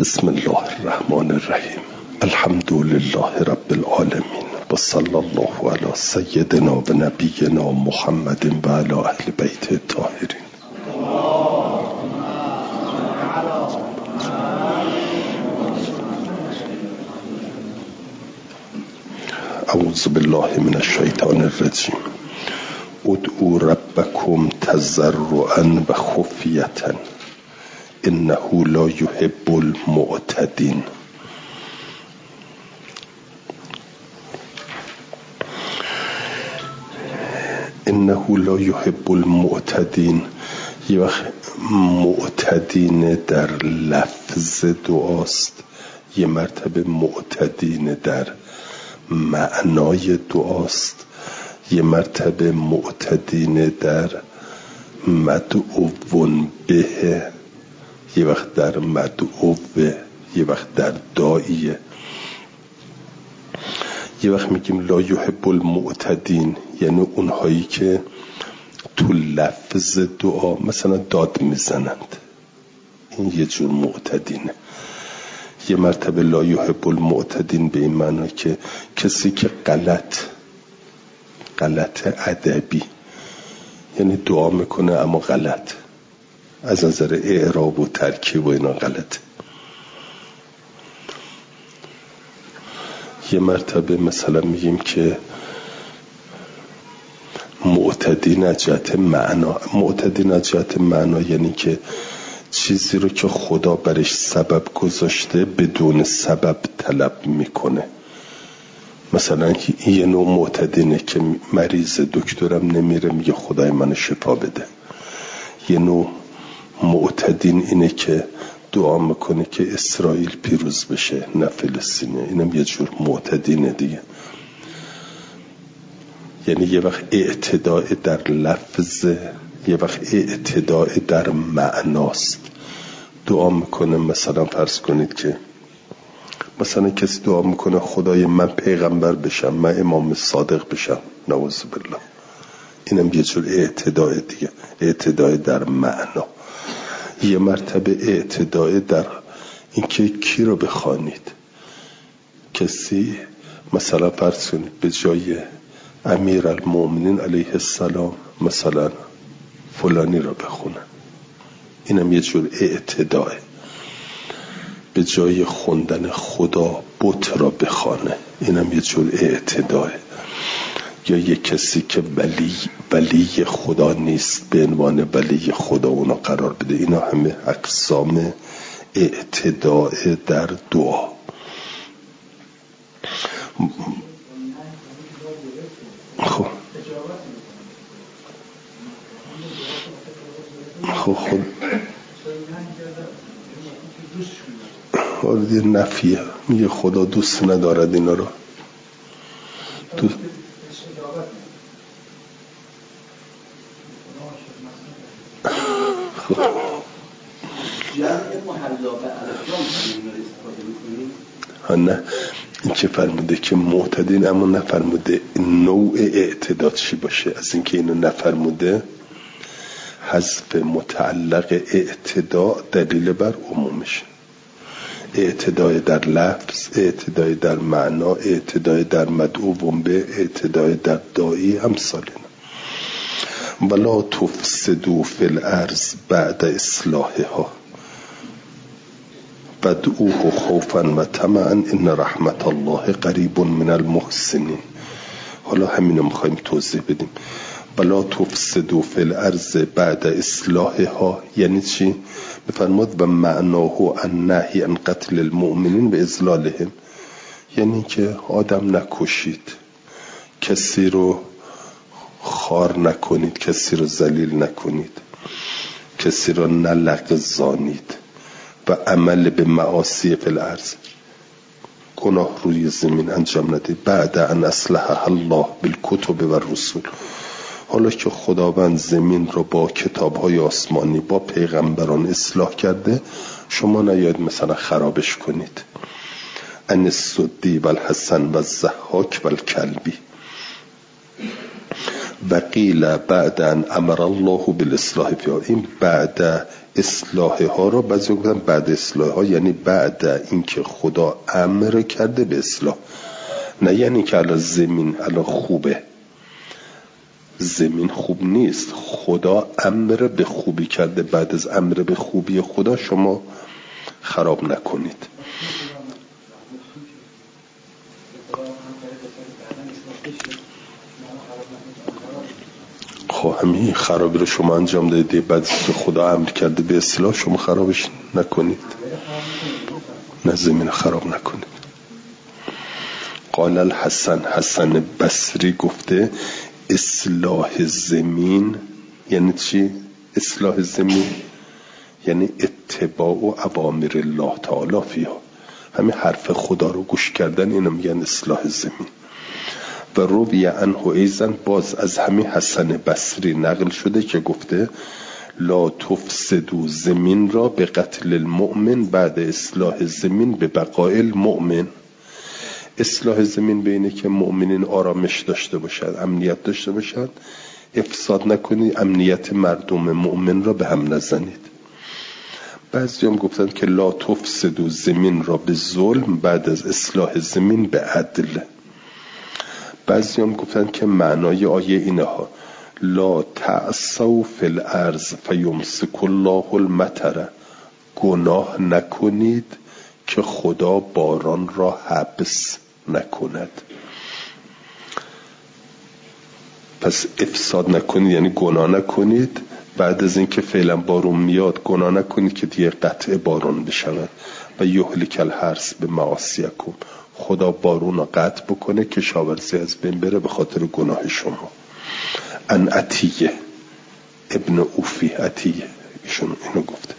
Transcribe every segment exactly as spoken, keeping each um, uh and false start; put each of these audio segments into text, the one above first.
بسم الله الرحمن الرحیم. الحمد لله رب العالمین و صلی الله علی سیدنا و نبینا محمد و علی اهل بیت الطاهرین. اعوذ بالله من الشیطان الرجیم. ادعوا ربکم تضرعا و خفیة انه لا يحب المعتدین. انه لا يحب المعتدین. یه وقت معتدین در لفظ دعاست، یه مرتبه معتدین در معنای دعاست، یه مرتبه معتدین در مدعوون به، یه وقت در مدعو به، یه وقت در داعیه. یه وقت میگیم لا یحب المعتدین، یعنی اونهایی که تو لفظ دعا مثلا داد میزنند، این یه جور معتدینه. یه مرتبه لا یحب المعتدین به این معنی که کسی که غلط غلط ادبی، یعنی دعا میکنه اما غلط، از نظر اعراب و ترکیب و اینا غلط. یه مرتبه مثلا میگیم که معتدین از جهت معنا. معتدین از جهت معنا یعنی که چیزی رو که خدا برش سبب گذاشته بدون سبب طلب میکنه. مثلا یه نوع معتدینه که مریض دکترم نمیره میگه خدای منو شفا بده. یه نوع معتدین اینه که دعا میکنه که اسرائیل پیروز بشه نه فلسطینه. اینم یه جور معتدینه دیگه. یعنی یه وقت اعتداء در لفظ، یه وقت اعتداء در معناست. دعا میکنه، مثلا فرض کنید که مثلا کسی دعا میکنه خدای من پیغمبر بشم، من امام صادق بشم، نعوذ بالله. اینم یه جور اعتداء دیگه، اعتداء در معنا. یه مرتبه اعتداء در اینکه کی رو بخوانید. کسی مثلا فرض کنید به جای امیر المؤمنین علیه السلام مثلا فلانی رو بخونه، اینم یه جور اعتداء. به جای خوندن خدا بت را بخوانه، اینم یه جور اعتداء. یا یه کسی که ولی ولی خدا نیست به عنوان ولی خدا اونا قرار بده، اینا همه اقسام اعتداء در دعا. خب خب خب وارد نفیه، میگه خدا دوست ندارد اینا رو. دو... خب ها نه، این که فرموده که معتدین، اما نفرموده نوع اعتداد چی باشه. از اینکه اینو نفرموده حذف متعلق اعتداء دلیل بر عمومش. اعتداء در لفظ، اعتداء در معنا، اعتداء در مدعو به، اعتداء در داعی، امثال اینا. ولا تفسدوا فی الارض بعد اصلاحها بدعوه خوفا و طمعا ان رحمت الله قریب من المحسنین. حالا همینو میخوایم توضیح بدیم. ولا تفسدوا فی الارض بعد اصلاحها یعنی چی؟ بفرمود و معناه النهی عن قتل المؤمنین و اذلالهم، یعنی که آدم نکشید، کسی رو خار نکنید، کسی رو ذلیل نکنید، کسی رو نلغزانید و عمل به معاصی فی الارض، گناه روی زمین انجام ندید. بعد ان اصلحها الله بالکتب و الرسول، حالا که خداوند زمین رو با کتاب‌های آسمانی با پیغمبران اصلاح کرده، شما نیاید مثلا خرابش کنید. ان السدی و الحسن و الضحاک و الکلبی و قیل بعد ان امر الله بالاصلاح فیها. این بعد اصلاح ها رو بعضی گفتن بعد اصلاح ها یعنی بعد اینکه خدا امر کرده به اصلاح، نه یعنی که الان زمین الان خوبه، زمین خوب نیست، خدا امر به خوبی کرده، بعد از امر به خوبی خدا شما خراب نکنید. خب همین خرابی رو شما انجام دادید، بعد که خدا امر کرده به اصلاح شما خرابش نکنید، نه زمین خراب نکنید. قال الحسن، حسن بصری گفته اصلاح زمین یعنی چی؟ اصلاح زمین یعنی اتباع و اوامر الله تعالی فیها، همین حرف خدا رو گوش کردن، اینو میگن اصلاح زمین. و روی عنه ایضا، باز از همین حسن بصری نقل شده که گفته لا تفسدوا زمین را به قتل المؤمن بعد اصلاح زمین به بقاء المؤمن. اصلاح زمین بینه که مؤمنین آرامش داشته باشد، امنیت داشته باشد، افساد نکنید، امنیت مردم مؤمن را به هم نزنید. بعضی هم گفتن که لا تفسدوا زمین را به ظلم بعد از اصلاح زمین به عدل. بعضی هم گفتن که معنای آیه اینه ها لا تعصوا فی الارض فیمسک الله المطر، گناه نکنید که خدا باران را حبس نکند. پس افساد نکنید یعنی گناه نکنید، بعد از اینکه فعلا بارون میاد گناه نکنید که دیگه قطع باران بشود. و یهلک الحرث به معاصیکم، خدا بارون را قطع بکنه که کشاورزی از بین بره به خاطر گناه شما. ان عطیه ابن اوفی، عطیه ایشون اینو گفته.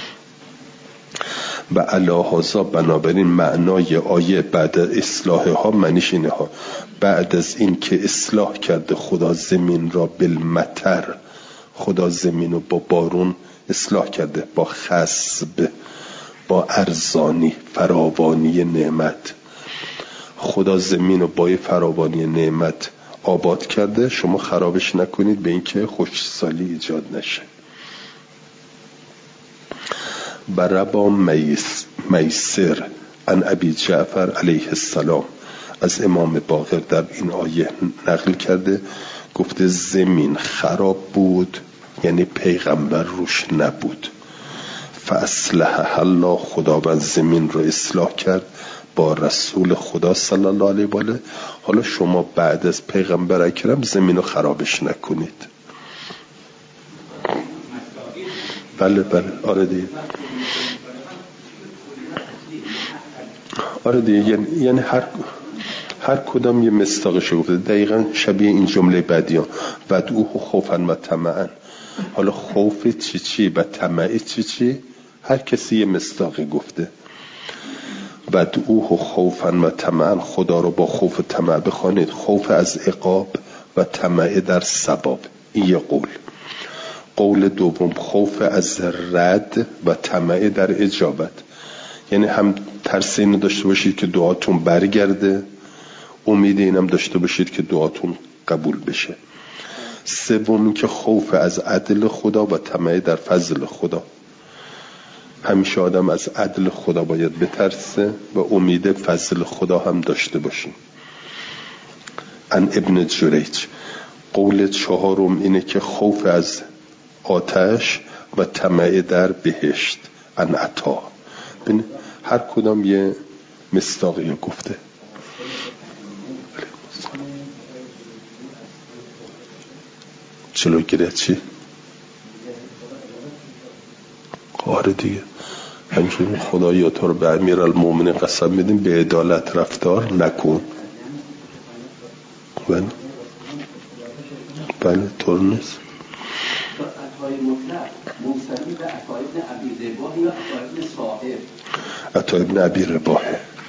و علی هذا، بنابراین معنای آیه بعد اصلاح ها معنیش اینه ها، بعد از این که اصلاح کرده خدا زمین را بالمطر، خدا زمین رو با بارون اصلاح کرده، با خصب، با ارزانی فراوانی نعمت، خدا زمین رو با فراوانی نعمت آباد کرده، شما خرابش نکنید به اینکه خشکسالی ایجاد نشه. بربا میسر عن ابی جعفر علیه السلام، از امام باقر در این آیه نقل کرده، گفته زمین خراب بود یعنی پیغمبر روش نبود. فاصلح الله، خداوند زمین رو اصلاح کرد با رسول خدا صلی الله علیه و آله. حالا شما بعد از پیغمبر اکرم زمین رو خرابش نکنید. بله بله آره دیگه، آره دیگه، یعنی, یعنی هر هر کدام یه مصداقش گفته، دقیقا شبیه این جمله بعدیان ودعوه خوفا و طمعا. حالا خوف چی چی و طمع چی چی، هر کسی یه مصداقی گفته. ودعوه خوفا و طمعا، خدا رو با خوف و طمع بخوانید، خوف از عقاب و طمع در ثواب. این یه قول. قول دوم خوف از رد و طمع در اجابت، یعنی هم ترس اینو داشته باشید که دعاتون برگرده، امید اینم داشته باشید که دعاتون قبول بشه. سوم که خوف از عدل خدا و طمع در فضل خدا، همیشه آدم از عدل خدا باید بترسه و امید فضل خدا هم داشته باشیم. ان ابن جریج، قول چهارم اینه که خوف از آتش و طمع در بهشت. ان عطا، ببین هر کدام یه مصداقی گفته. چلو گیره چی؟ آره دیگه، همچنین خدایا تو رو به امیر المومنین قسم میدیم به عدالت رفتار نکن. بله بله طور نیست. عطا ابن ابی رباح.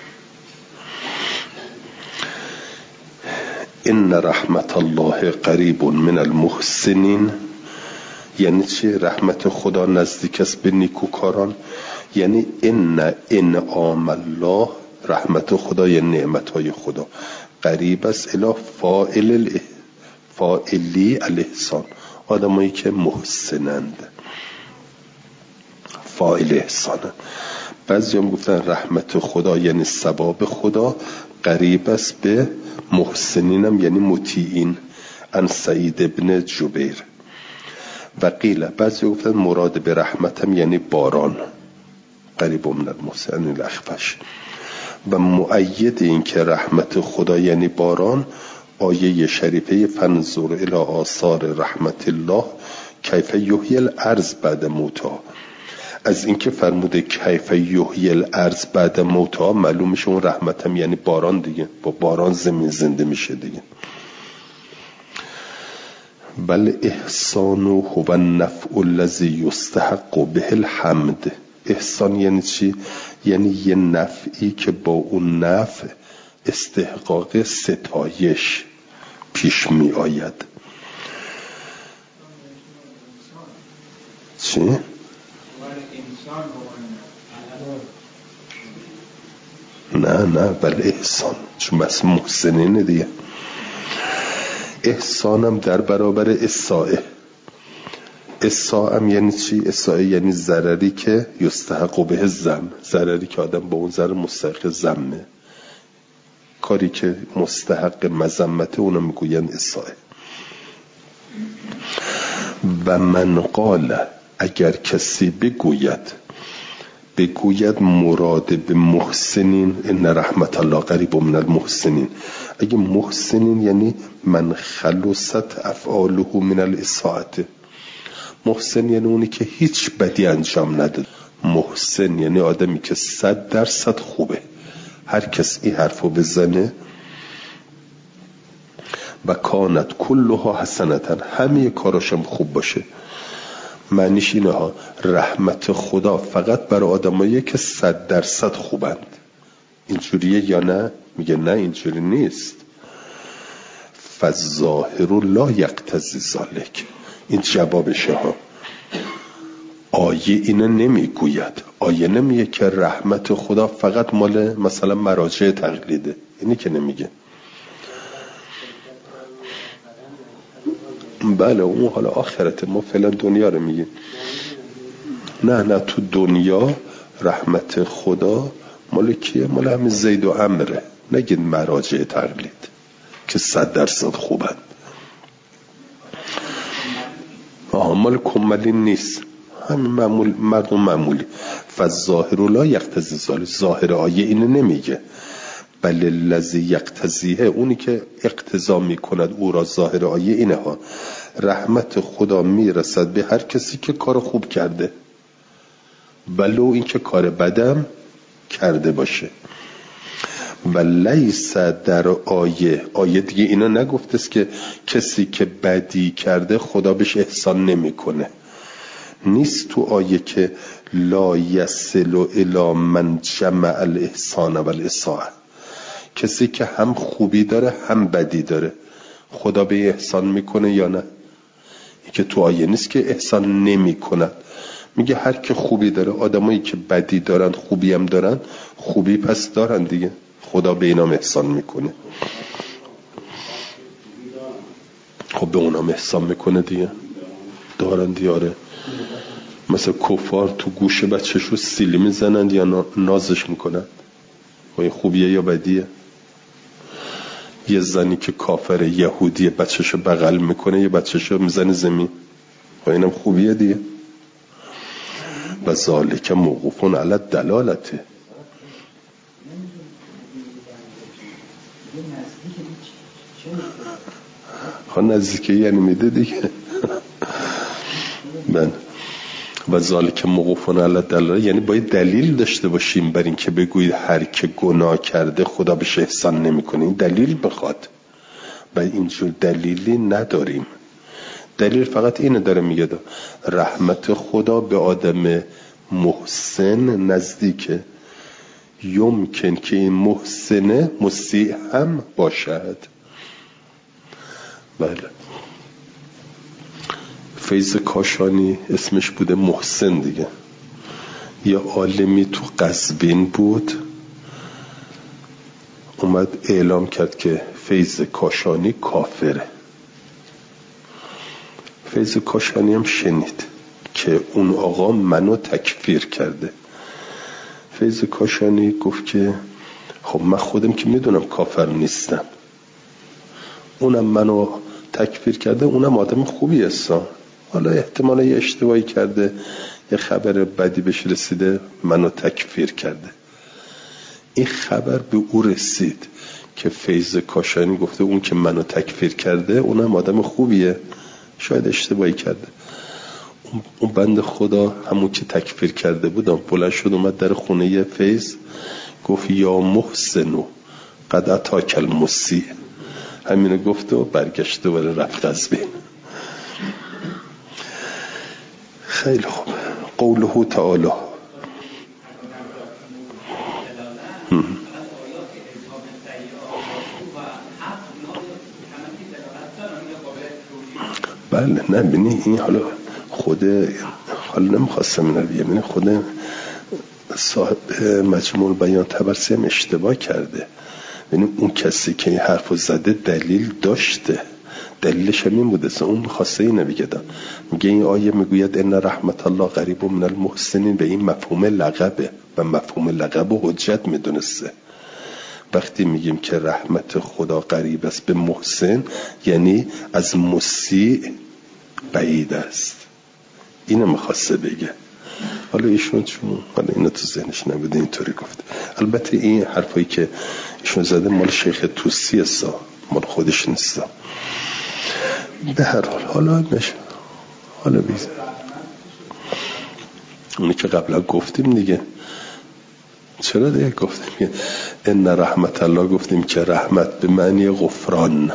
ان رحمت الله قریب من المحسنین، یعنی چی؟ رحمت خدا نزدیک است به نیکوکاران. یعنی ان انعام الله، رحمت خدا یعنی نعمت های خدا، قریب است الی فاعل فاعلی الاحسان، آدمایی که محسنند. فاعل احسانه. بعضی هم گفتن رحمت خدا یعنی ثواب خدا قریب است به محسنینم یعنی مطیعین. ان سعید ابن جبیر و قیل بعضی گفتن مراد به رحمتم یعنی باران قریب من المحسنین الاخفش. و مؤید این که رحمت خدا یعنی باران آیه شریفه فانظر الی آثار رحمت الله کیف یحیی الارض بعد موتها. از اینکه فرموده کیف یحیی الارض بعد موتها معلوم میشه اون رحمتم یعنی باران دیگه، با باران زمین زنده میشه دیگه. بل احسان هو النفع الذی یستحق به الحمد. احسان یعنی چی؟ یعنی یه نفعی که با اون نفع استحقاق ستایش پیش می آید. چی؟ نه نه بل احسان چون بس محسنینه دیگه. احسانم در برابر اساءه. اساءم یعنی چی؟ اساءه یعنی ضرری که یستحق به ذم، ضرری که آدم با اون ضرر مستحق ذمه، کاری که مستحق مذمته اونو میگوین اساءه. و من قال اگر کسی بگوید بگوید مراد به محسنین ان رحمت الله قریب من المحسنین. اگه محسنین یعنی من خلصت افعاله من الاساءه. محسن یعنی اونی که هیچ بدی انجام نداد. محسن یعنی آدمی که صد درصد خوبه. هر کس این حرفو بزنه و کانت کلها حسنتن همه کاراشم خوب باشه. معنیش اینه ها رحمت خدا فقط برای آدمایی که صد درصد خوبند. اینجوریه یا نه؟ میگه نه اینجوری نیست. فالظاهر لا یقتضی ذلک. این جوابشه ها. آیه اینو نمیگوید. آیه نمیگه که رحمت خدا فقط مال مثلا مراجع تقلیده. اینی که نمیگه. بله اون حالا آخرت، ما فعلا دنیا رو میگیم. نه نه تو دنیا رحمت خدا مال کیه؟ مال همین زید و عمره. نگید مراجع تقلید که صد درصد خوبن. آها مال کمالین نیست، همین معمول مردم معمولی. فالظاهر لا یقتضی ذلک. ظاهر آیه اینو نمیگه. بل الذی یقتضیه، اونی که اقتضا میکند او را ظاهر آیه اینه ها رحمت خدا میرسد به هر کسی که کار خوب کرده ولو این که کار بدم کرده باشه. و لیس در آیه آیه دیگه اینا نگفته است که کسی که بدی کرده خدا بهش احسان نمیکنه. نیست تو آیه که لا یصل الی من جمع الاحسان و الاساءه. کسی که هم خوبی داره هم بدی داره خدا به احسان میکنه یا نه؟ این که تو آیه نیست که احسان نمیکنه. میگه هر که خوبی داره. آدمایی که بدی دارن خوبی هم دارن، خوبی پس دارن دیگه، خدا به اینام احسان میکنه. خب به اونام احسان میکنه دیگه، دارن دیاره. مثلا کفار تو گوش بچهش رو سیلی میزنند یا نازش میکنن؟ این خوبیه یا بدیه؟ یه زنی که کافر یهودی بچهش رو بغل میکنه یه بچهش رو میزنه زمین، اینم خوبیه دیگه. و ذالک موقوفون علی الدلالته. خب نزدیکه یعنی میده دیگه. من و ذالک موقوفون علی الدلاله یعنی باید دلیل داشته باشیم بر این که بگویید هر که گناه کرده خدا بهش احسان نمیکنه. این دلیل بخواد و اینجور دلیلی نداریم. دلیل فقط اینه داره میگه رحمت خدا به آدم محسن نزدیکه. یمکن که این محسنه مسیح هم باشد. بله فیض کاشانی اسمش بوده محسن دیگه. یا عالمی تو قزوین بود اومد اعلام کرد که فیض کاشانی کافره. فیض کاشانی هم شنید که اون آقا منو تکفیر کرده. فیض کاشانی گفت که خب من خودم که میدونم کافر نیستم، اونم منو تکفیر کرده، اونم آدم خوبی است، حالا احتمالا یه اشتباهی کرده، یه خبر بدی بهش رسیده، منو تکفیر کرده. این خبر به او رسید که فیض کاشانی گفته اون که منو تکفیر کرده اونم آدم خوبیه، شاید اشتباهی کرده. اون بند خدا همون که تکفیر کرده بودم بلند شد اومد در خونه فیض گفت یا محسنو قد اتاک المسی، همینو گفت و برگشت و رفت از بین. خیلی خوب. قوله تعالی بله نه بینی این حالا خود حالا نمیخواستم این رو بگم، خود صاحب مجموع بیان طبرسی هم اشتباه کرده. ببین اون کسی که این حرفو زده دلیل داشته، دلیلش هم این بوده، اون خواسته اینو بگه. میگه این آیه میگوید ان رحمت الله قریب من المحسنین، به این مفهوم لقبه و مفهوم لقب و حجت میدونسته. وقتی میگیم که رحمت خدا قریب است به محسن، یعنی از مسیء بعید است، اینو میخواسته بگه. حالا ایشون چون حالا اینو تو ذهنش نبوده اینطوری گفت. البته این حرفایی که ایشون زده مال شیخ توسی است، مال خودش نیست. به هر حال حالا نشه، حالا بیزه اونی که قبلا گفتیم دیگه. چرا دیگه گفتیم ان رحمت الله، گفتیم که رحمت به معنی غفران.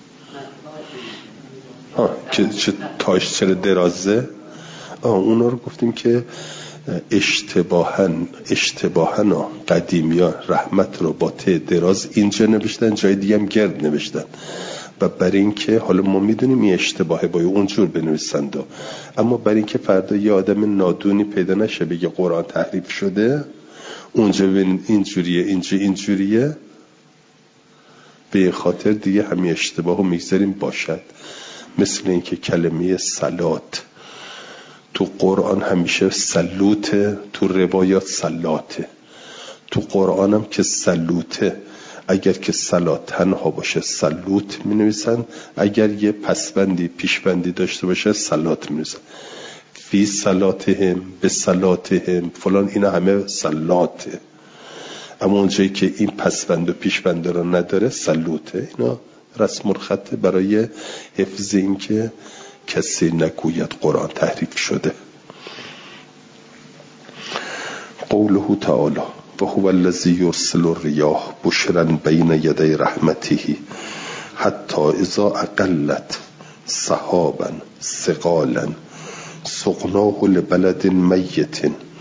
ها که چه تاش چرا درازه، آه اونا رو گفتیم که اشتباهن اشتباهن قدیمی ها رحمت رو با ته دراز اینجا نوشتن، جای دیگه هم گرد نوشتن، و برای این که حالا ما میدونیم این اشتباهه باید اونجور بنویسند، اما برای این که فردا یه آدم نادونی پیدا نشه بگه قرآن تحریف شده، اونجا ببین اینجوریه اینجا اینجوریه، به خاطر دیگه همین اشتباهو میگذاریم باشد. مثل این که کلمه صلات تو قرآن همیشه سلوته، تو روایات صلاته، تو قرآن هم که سلوته، اگر که صلات تنها باشه سلوت می نویسن، اگر یه پسبندی پیشبندی داشته باشه صلات می نویسن. فی صلاتهم به صلاتهم فلان، اینا همه صلاته. اما اونجایی که این پسبند و پیشبند رو نداره سلوته. اینا رسم الخط برای حفظ این که کسی نگوید قرآن تحریف شده. قوله تعالی و هو الذی یرسل الریاح بشرا بین یدی رحمته حتی اذا اقلت سحابا ثقالا سقناه لبلد میت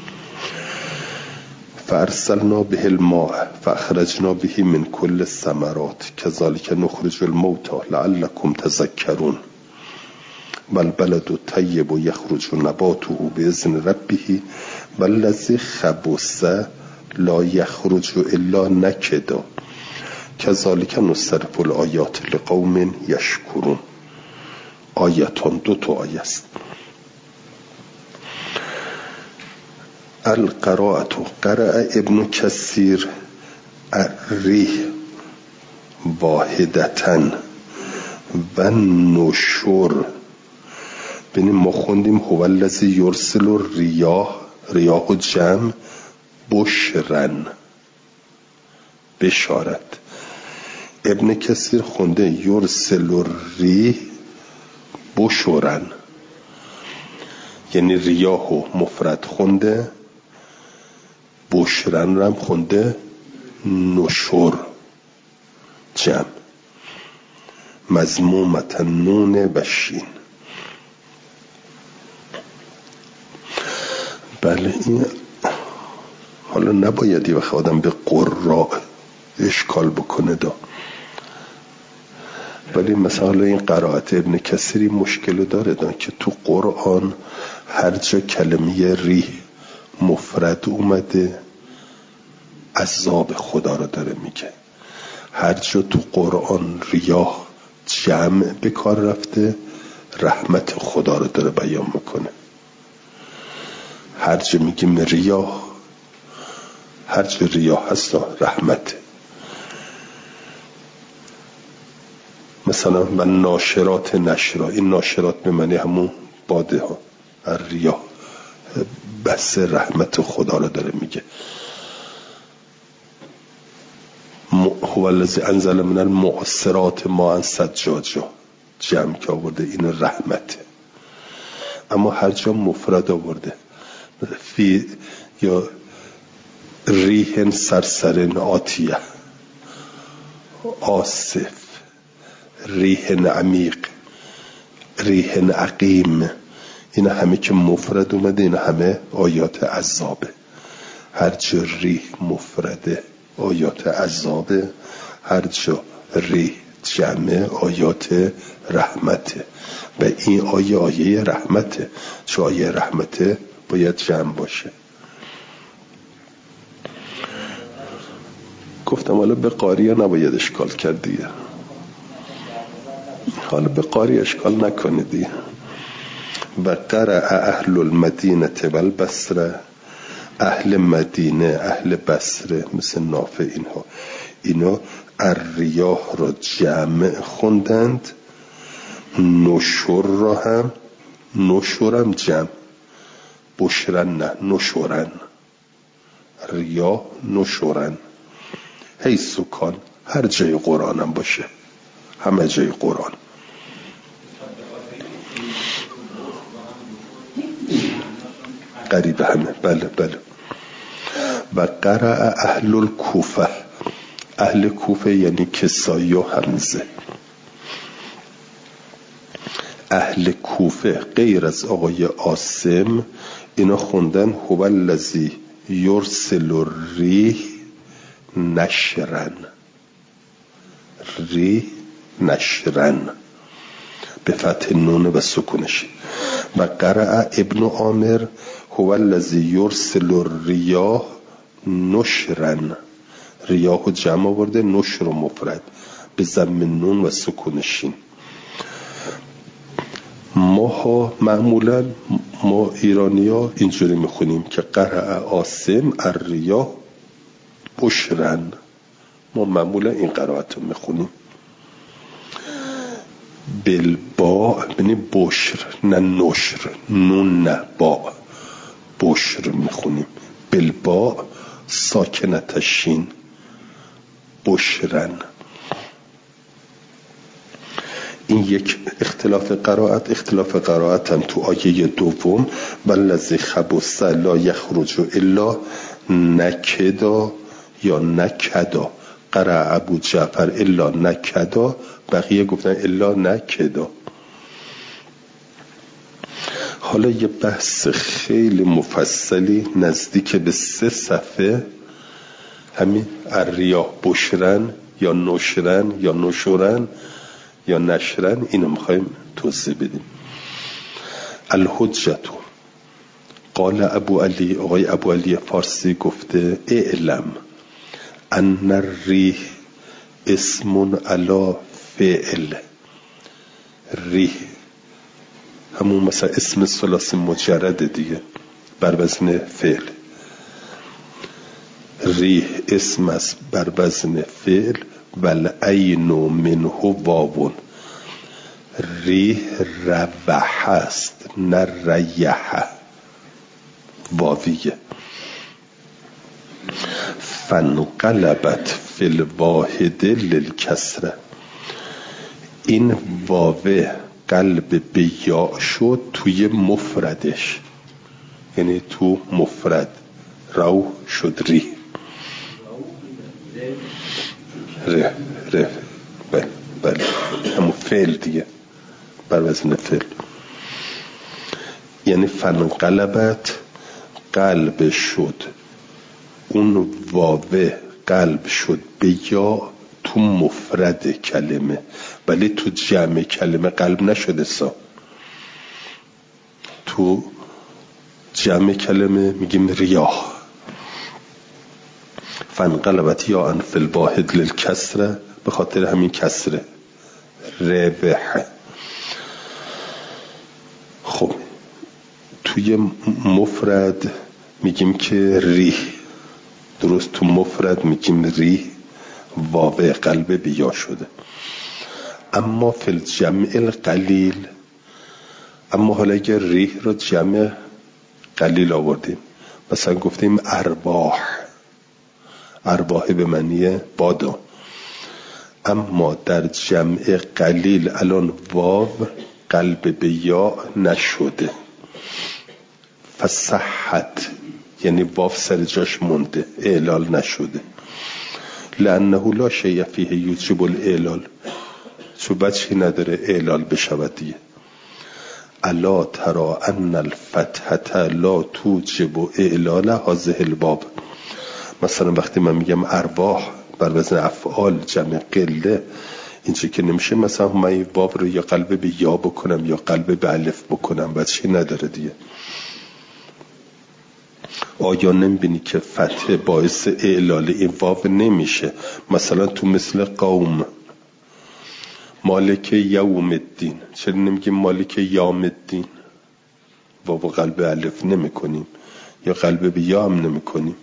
فارسلنا به الماء فاخرجنا به من كل الثمرات كذلك نخرج الموتى لعلكم تذكرون والبلد الطيب يخرج نباته باذن ربه والذي خبث لا يخرج الا نكدا كذلك نصرف الآیات لقوم یشکرون. آیتان دو تا آیه است. القراءة قرأ ابن کثیر الریح واحدتن و نشر. ببینیم ما خوندیم هو الذی یرسل الریاح، ریاح و جمع، بشرن بشارت. ابن کثیر خونده یرسل الریح بشرن، یعنی ریاح و مفرد خونده، بشرن رم خونده نشر جمع، مضمومت نون بشین. بله این حالا نباید یه وقت آدم به قراء اشکال بکنه دا، ولی مثلا این قرائت ابن کثیری مشکل داره دا که تو قرآن هر جا کلمه ریح مفرد اومده عذاب خدا رو داره میگه، هر جا تو قرآن ریاح جمع به کار رفته رحمت خدا رو داره بیان میکنه. هر جا میگیم ریا، هر جا ریا هست رحمت. مثلا من ناشرات نشرا، این ناشرات به معنی همون باده ها، ریا بس رحمت خدا رو داره میگه. هو الذی انزل من المعصرات ماء ثجاجا، جمع که آورده این رحمته. اما هر جا مفرد آورده، فی یا ریح سرسر آتیه، آصف، ریح عمیق، ریح عقیم، این همه که مفرد اومده این همه آیات عذابه. هر جا ریح مفرده آیات عذابه، هر جا ریح جمع آیات رحمته. و این آیه آیه رحمته، چون آیه رحمته باید جمع باشه. گفتم حالا به قاریه نباید اشکال کرد دیگه، حالا به قاری اشکال نکنید دیگه. و قرأ اهل المدینه والبصره، اهل مدینه اهل بصره مثل نافع اینها، اینا الریاح را جمع خوندند، نشر را هم، نشرم جمع، بشرن نه نشرن، ریاح نشرن. حیث کان، هر جای قرآن هم باشه، همه جای قرآن. قریب همه، بله بله. و قرأ اهل الکوفه، اهل کوفه یعنی کسایی و حمزه. اهل کوفه غیر از آقای عاصم اینا خوندن هو الذی یرسل الریح نشرن، ریح نشرن به فتح نون و سکونش. و قرأ ابن عامر هو الذی یرسل الریاح نشرن، ریاح جمع آورده، نشر مفرد به ضم نون و سکونشین. ما معمولا ما ایرانی ها اینجوری میخونیم که قرأ عاصم الریاح بشرن، ما معمولا این قرائت رو میخونیم. بالبا یعنی بشر نه نشر، نون نه با، بشر میخونیم. بالبا ساکنت شین، بشرن. این یک اختلاف قرائت. اختلاف قرائت هم تو آیه دوم والذی خبث لا یخرج الا نکدا یا نکدا، قرأ ابو جعفر الا نکدا، بقیه گفتن الا نکدا. حالا یه بحث خیلی مفصلی نزدیک به سه صفحه، همین الریاح بشرن یا نشرن یا نشرن یا نشرن، اینو میخوایم توضیح بدیم. الحجتو قال ابو علی، آقای ابو علی فارسی گفته اعلم ان الریح اسم علی فعل. ریح همون مثلا اسم ثلاثی مجرد دیگه بر وزن فعل. ریح اسم است بر وزن فعل. والعین منه واو، ریح روح است نه ریح، واویه. فانقلبت فی الواحد للکسره، این واوه قلب به یا شد توی مفردش، یعنی تو مفرد رو شد ری ره ره بله بله همون فعل دیگه بر وزن فعل. یعنی فانقلبت قلب شد، اون واوه قلب شد به یا تو مفرد کلمه، ولی تو جمع کلمه قلب نشده. سا تو جمع کلمه میگیم ریاح. فانقلبت یا ان فی الواحد للکسره، به خاطر همین کسره ربح. خب تو توی مفرد میگیم که ریح، درست تو مفرد میگیم ریح، واو قلب بیا شده. اما فی الجمع القلیل، اما حالا اگر ریح رو جمع قلیل آوردیم، مثلا گفتیم ارباح، ارباح به معنی بادا، اما در جمع قلیل الان واو قلب به یا نشده، فصحت یعنی واو سر جاش مونده، اعلال نشده. لانه لا شیء فیه یوجب الاعلال، چون بچی نداره اعلال بشود دیگه. الا ترى ان الفتحة لا توجب اعلال هذه الباب. مثلا وقتی من میگم ارباح بر وزن افعال جمع قله، اینجا که نمیشه مثلا من این باب رو یا قلب به یا بکنم یا قلب به الف بکنم، بچی نداره دیگه. آیا نمیبینی که فتح باعث اعلال این واو نمیشه؟ مثلا تو مثل قوم مالک یوم الدین، چرا نمیگیم مالک یوم الدین؟ واو قلب الف نمی کنیم یا قلب به یا هم نمی کنیم.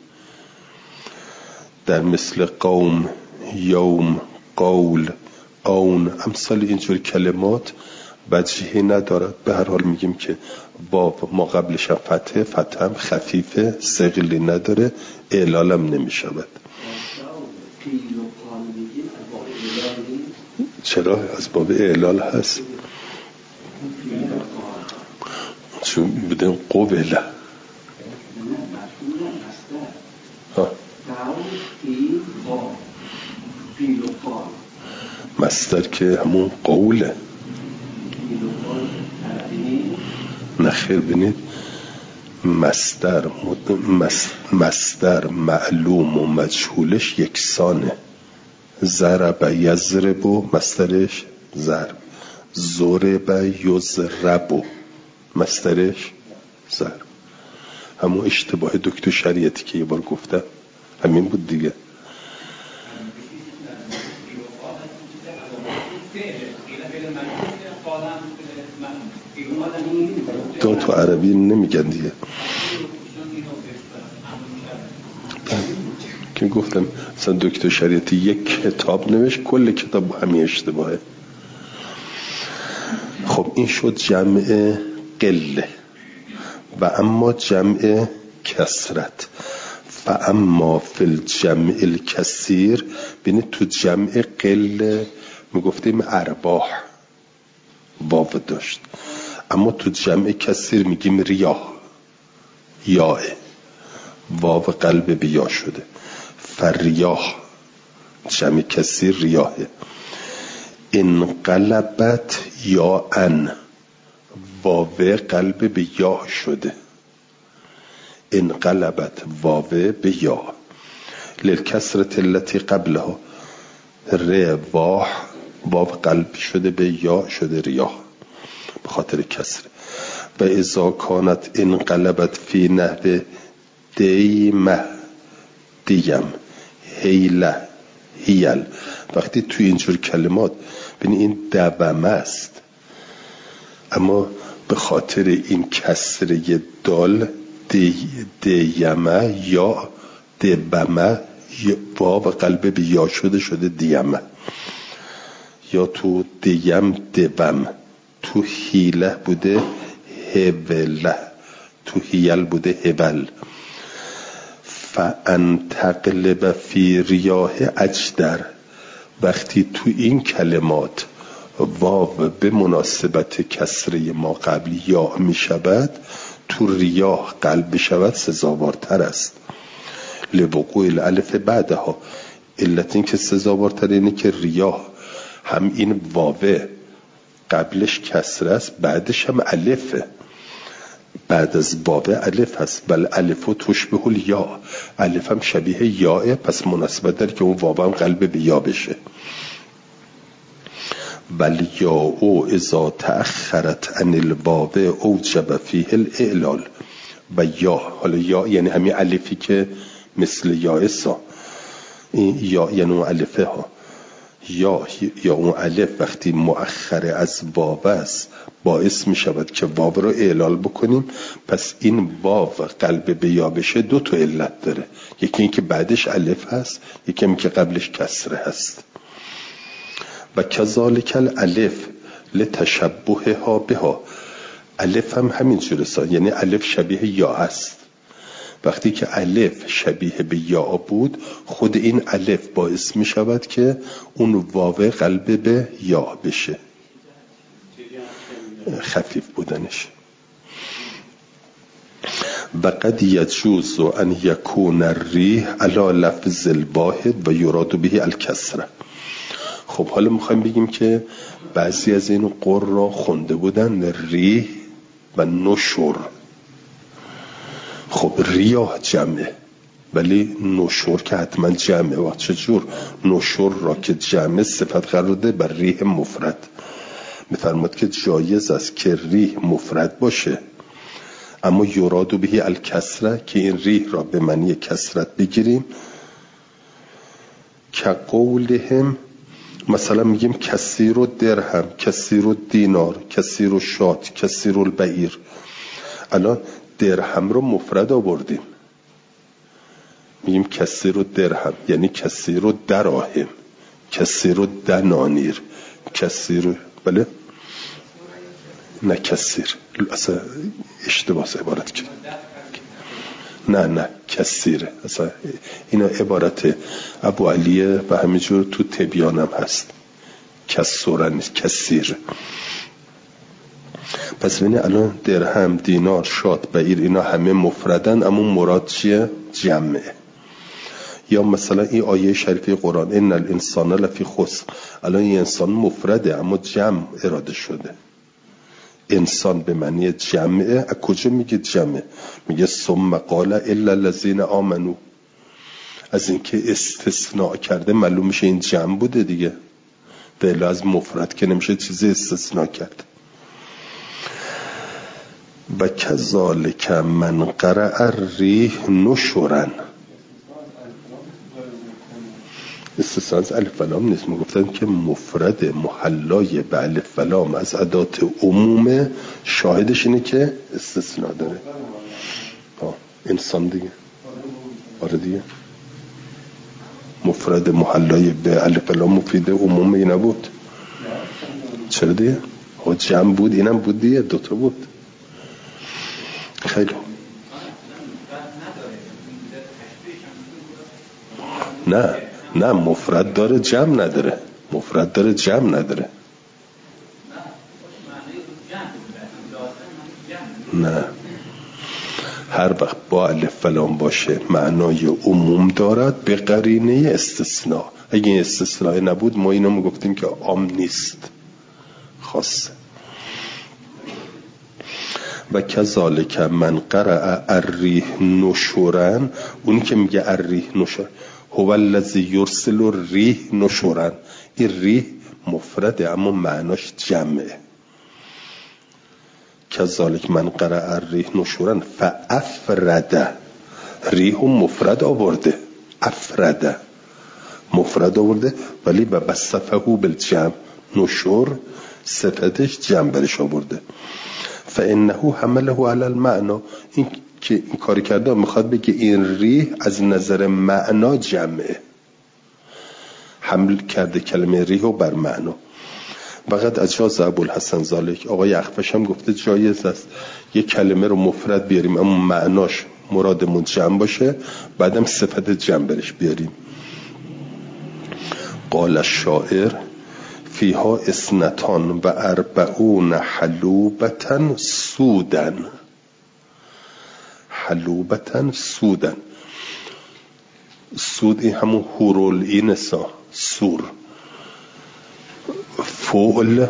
در مثل قوم، یوم، قول، اون، امثال اینجور کلمات وجهی ندارد. به هر حال میگیم که واو ما قبلش هم فتحه، فتح هم خفیفه، ثقلی نداره، اعلالم نمیشود. چرا؟ از باب اعلال هست، چون بودن قبله. ها مصدر که همون قوله. نخیر بینید مصدر مصدر معلوم و مجهولش یکسانه. ضرب یضرب و مصدرش ضرب، ضرب یضرب مصدرش ضرب. همون اشتباه دکتر شریعتی که یه بار گفتم همین بود دیگه. دو تو عربی نمیگن دیگه که گفتم مثلا دکتر شریعتی یک کتاب نوشت، کل کتاب همین اشتباهه. خب این شد جمع قله. و اما جمع کسرت، و اما فی الجمع الکثیر، بینید تو جمع قله میگفتیم ارباح واو داشت، اما تو جمع کثیر میگیم ریاه، یاه، واو قلب بیا شده. فریاه جمع کثیر ریاهه. انقلبت یا ان، واو قلب به یا شده. انقلبت واو به یا. للکسرت التي قبلها، ر واح واو قلب شده به یا شده ریاه به خاطر کسره. و اذا کانت انقلبت فی نحو دیمه، دیم، هیله، هیل، وقتی توی اینجور کلمات ببین این دومه است، اما به خاطر این کسره دال دی دیمه یا دبمه واو قلب به یا شده شده دیمه. یا تو دیم دبم، تو هیله بوده هبله، تو هیل بوده هبل. فان تقلب فی ریاه اجدر، وقتی تو این کلمات واو به مناسبت کسره ما قبل یا می شود، تو ریاه قلب شود سزاوارتر است. لوقوع الالف بعدها، علت این که سزاوارتر اینه که ریاه هم این واوه قبلش کسره است، بعدش هم الفه، بعد از واوه الف هست. بل الفو تشبه الیا، الف هم شبیه یاه، پس مناسبت داره که اون واو هم قلب به یا بشه. بل یا او اذا تأخرت عن الواو اوجب فیه الاعلال. و یا، حالا یا یعنی همین الفی که مثل یا اسا، این یا یعنی اون الفه ها، یا یا اون الف وقتی مؤخر از واو است باعث می شود که واو رو اعلال بکنیم. پس این واو قلب به یا بشه دو تا علت داره، یکی این که بعدش الف هست، یکی این که قبلش کسره هست. و کذالک الالف لتشبه ها بها، الف هم همین جوره سا، یعنی الف شبیه یا است. وقتی که الف شبیه به یا بود خود این الف باعث می شود که اون واو قلب به یا بشه، خفیف بودنش. و قد یجوز ان یکون الریح علی لفظ الواحد و یراد به الکسره. خب حالا میخوایم بگیم که بعضی از این قرا خونده بودن ریح و نشر. خب ریاه جمعه ولی نشر که حتما جمعه. و چجور نشر را که جمعه صفت قرار ده بر ریح مفرد، میفرماد که جایز است که ریح مفرد باشه اما یراد به الکسره، که این ریح را به معنی کسرت بگیریم. که قولهم، مثلا میگیم کثیر و درهم، کثیر و دینار، کثیر و شات، کثیر البعیر. الان درهم رو مفرد آوردیم، میگیم کثیر و درهم یعنی کثیر و دراهم، کثیر و دنانیر، کثیر، بله نه کثیر، اصلا اشتباه عبارت کرد، نه نه کثیره، اصلا اینا عبارت ابو علیه و همینجور تو تبیانم هست، کسوره نیست، کثیر. پس ببینید الان درهم، دینار، شات، بعیر اینا همه مفردن اما مراد چیه؟ جمعه. یا مثلا این آیه شریفه قرآن ان الانسان لفی خسر، الان این انسان مفرده اما جمع اراده شده. انسان به معنی جمعه، از کجا میگه جمعه؟ میگه ثم قال الا الذين آمنوا، از اینکه استثناء کرده معلوم میشه این جمع بوده دیگه، به از مفرد که نمیشه چیزی استثناء کرد. و کذالک من قرأ الریح نشرا، استثناء از الف و لام نیست، ما گفتن که مفرد محلای به الف و لام از ادات عموم، شاهدش اینه که استثناء داره. آه. انسان دیگه، آره دیگه، مفرد محلای به الف و لام مفید عموم این نبود، چرا دیگه؟ ها جمع بود، اینم بود دیگه، دوتا بود. خیلی نه نه مفرد داره جمع نداره، مفرد داره جمع نداره. نه هر وقت با الف و لام باشه معنای عموم دارد به قرینه استثناء. اگه استثناء نبود ما اینو میگفتیم که عام نیست، خاصه. و کذالک من قرأ الریح نشورن، اونی که میگه الریح نشور هو الذی یرسل الریح نشورن، این ریح مفرده اما معناش جمعه. کذالک من قرأ الریح نشورن فافرد، ریح مفرد آورده، افرد مفرد آورده ولی به بصفه بالجمع، نشور صفتش جمع برش آورده. فانه حمله علی المعنى، این که این کاری کرده میخواد بگه این ریح از نظر معنا جمعه، حمل کرده کلمه ریح رو بر معنا. وقت اجاز ابوالحسن ذالک، آقای اخفش هم گفته جایز است یک کلمه رو مفرد بیاریم اما معناش مرادمون جمع باشه، بعدم صفت جمع برش بیاریم. قال الشاعر فیها اثنتان و اربعون حلوبتن سودن، حلوبتن سودن، سود این همون هورول اینسا، سور، فعل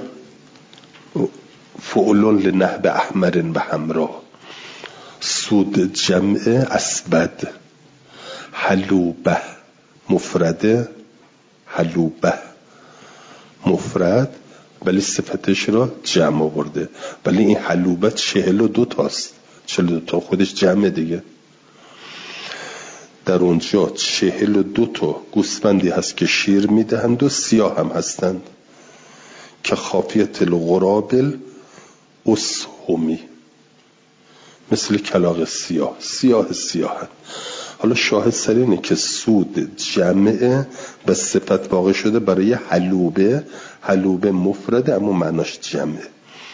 فعلون لنهب احمر و همراه، سود جمع اسبد، حلوبه مفرده، حلوبه مفرد ولی صفتش را جمع آورده، ولی این حلوبه چهل و دو تاست، چهل و دو تا خودش جمع دیگه. در اونجا چهل و دو تا گوسفندی هست که شیر میدهند و سیاه هم هستند که خافیت الغرابل اسهمی، مثل کلاغ سیاه سیاه سیاه هست. حالا شاهد سر اینه که سود جمعه به صفت واقع شده برای حلوبه. حلوبه مفرده اما معناش جمعه.